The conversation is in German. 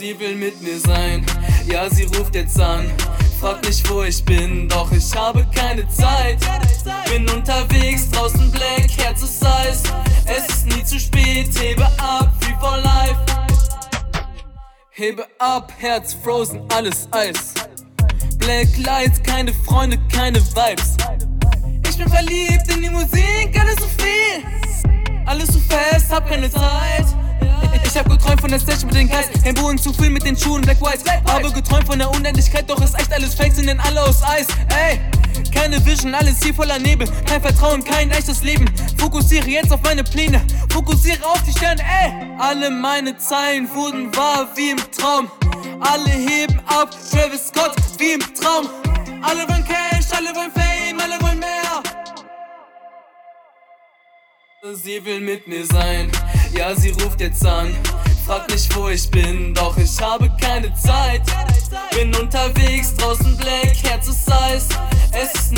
Sie will mit mir sein, ja sie ruft jetzt an. Frag nicht wo ich bin, doch ich habe keine Zeit. Bin unterwegs, draußen Black, Herz ist Eis. Es ist nie zu spät, hebe ab, free for life. Hebe ab, Herz frozen, alles Eis. Black Lights, keine Freunde, keine Vibes. Ich bin verliebt in die Musik, alles so viel. Alles so fest, hab keine Zeit. Ich hab geträumt von der Stage mit den Guys, den Boden zu viel mit den Schuhen Black White. Habe geträumt von der Unendlichkeit, doch ist echt alles Fake, sind denn alle aus Eis. Ey, keine Vision, alles hier voller Nebel. Kein Vertrauen, kein echtes Leben. Fokussiere jetzt auf meine Pläne, fokussiere auf die Sterne, ey. Alle meine Zeilen wurden wahr wie im Traum. Alle heben ab, Travis Scott wie im Traum. Alle wollen Cash, alle wollen Fame, alle wollen mehr. Sie will mit mir sein, ja sie ruft jetzt an. Frag nicht wo ich bin, doch ich habe keine Zeit. Bin unterwegs, draußen Black, Herz ist Eis. Es ist